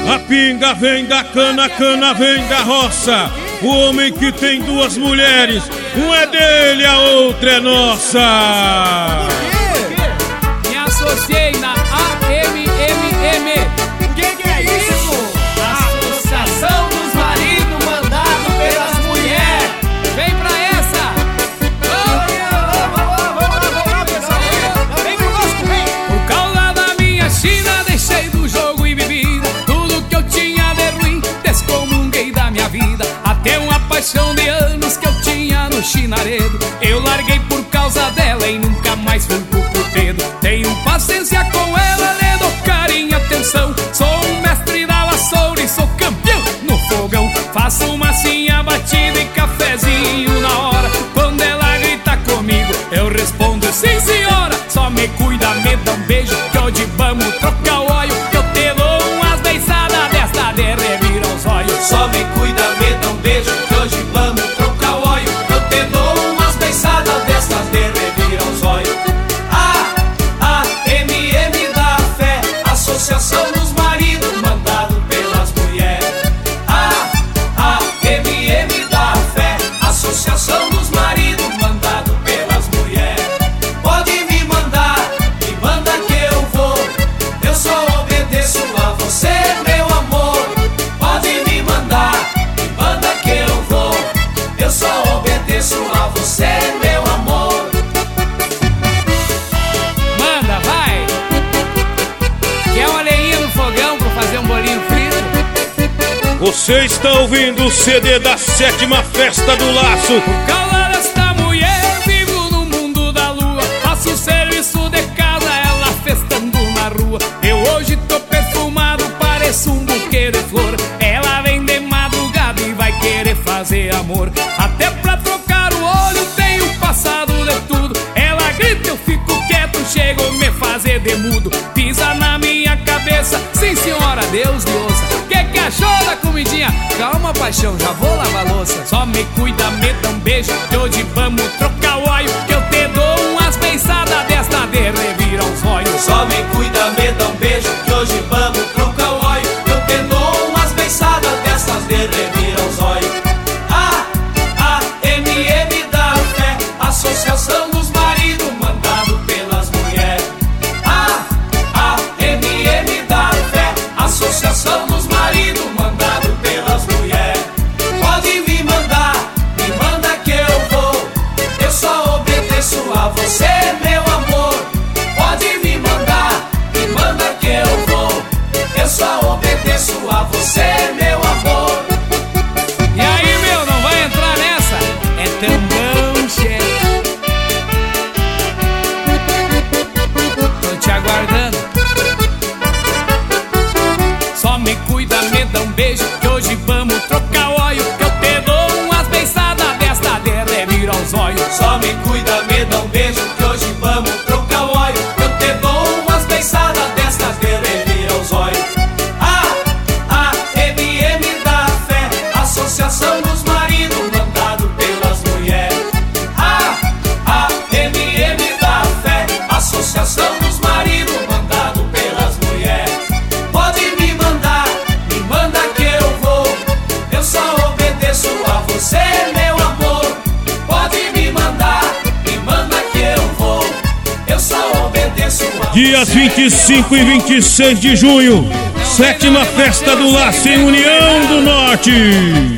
A pinga vem da cana, a cana vem da roça. O homem que tem duas mulheres, uma é dele, a outra é nossa. Me associei na AMMM. O que é isso? Associação dos Maridos Mandados pelas Mulheres. Vem pra essa. Vamos, pessoal. Vem conosco, vem. Por causa da minha China, deixei do jogo e bebida. Tudo que eu tinha de ruim, descomunguei da minha vida. Até uma paixão de anos que eu tinha no chinaredo, eu larguei por causa dela e nunca mais fui pro puteiro. Tenho paciência com ela, lhe dou carinho e atenção. Sou um mestre da vassoura e sou campeão no fogão. Faço massinha batida e cafezinho na hora. Quando ela grita comigo, eu respondo sim senhora. Só me cuida, me dá um beijo, que hoje vamos trocar o óleo. Que eu te dou umas beiçadas desta de revira os olhos. Só me cuida, me dá um beijo, que hoje vamos trocar o óleo. Eu te dou umas beiçadas destas de revira os olhos. AMM da fé, Associação dos Maridos Mandados pelas Mulheres. AMM da fé, Associação dos Maridos Mandados pelas Mulheres. Pode me mandar, me manda que eu vou. Eu só obedeço a você, meu amor. Pode me mandar, me manda que eu vou. Eu só obedeço a você, meu amor. Manda, vai! Quer uma lenha no fogão pra fazer um bolinho frito? Você está ouvindo o CD da 7ª Festa do Laço. Por causa desta mulher, vivo no mundo da lua. Faço serviço de casa, ela festando na rua. Eu hoje tô perfumado, pareço um buquê de flor. Ela vem de madrugada e vai querer fazer amor. Até pra trocar o olho tenho passado de tudo. Ela grita, eu fico quieto, chego a me fazer de mudo. Pisa na minha cabeça, sim senhora, Deus me ouça. Que achou da comidinha? Calma, paixão, já vou lavar a louça. Só me cuida, me dá um beijo, que hoje vamos trocar o óleo. Que eu te dou umas beiçadas desta de revira os olhos. Só me cuida, me dá um beijo, que hoje vamos trocar o óleo. Eu te dou umas beiçadas destas de revira os olhos. AMM da fé, Associação dos Maridos Mandados pelas Mulheres. AMM da fé, Associação dos Maridos Mandados pelas Mulheres. Pode me mandar, me manda que eu vou. Eu só obedeço a você, meu amor. Pode me mandar, me manda que eu vou. Eu só obedeço a você, meu amor. E aí, meu, não vai entrar nessa? É tambão, chefe. Tô te aguardando. Só me cuida, me dá um beijo, que hoje vamos trocar o óleo. Que eu te dou umas beiçadas desta de revira os olhos. Só me cuida, me dá um beijo, que hoje vamos trocar o óleo. Eu te dou umas beiçadas destas de revira os olhos. AMM da fé, Associação dos Maridos Mandados pelas Mulheres. AMM da fé, Associação dos Maridos Mandados pelas Mulheres. Pode me mandar, me manda que eu vou. Eu só obedeço a você, meu amor. Pode me mandar, me manda que eu vou. Eu só obedeço a Dias 25 e 26 de junho, 7ª Festa do Laço em União do Norte.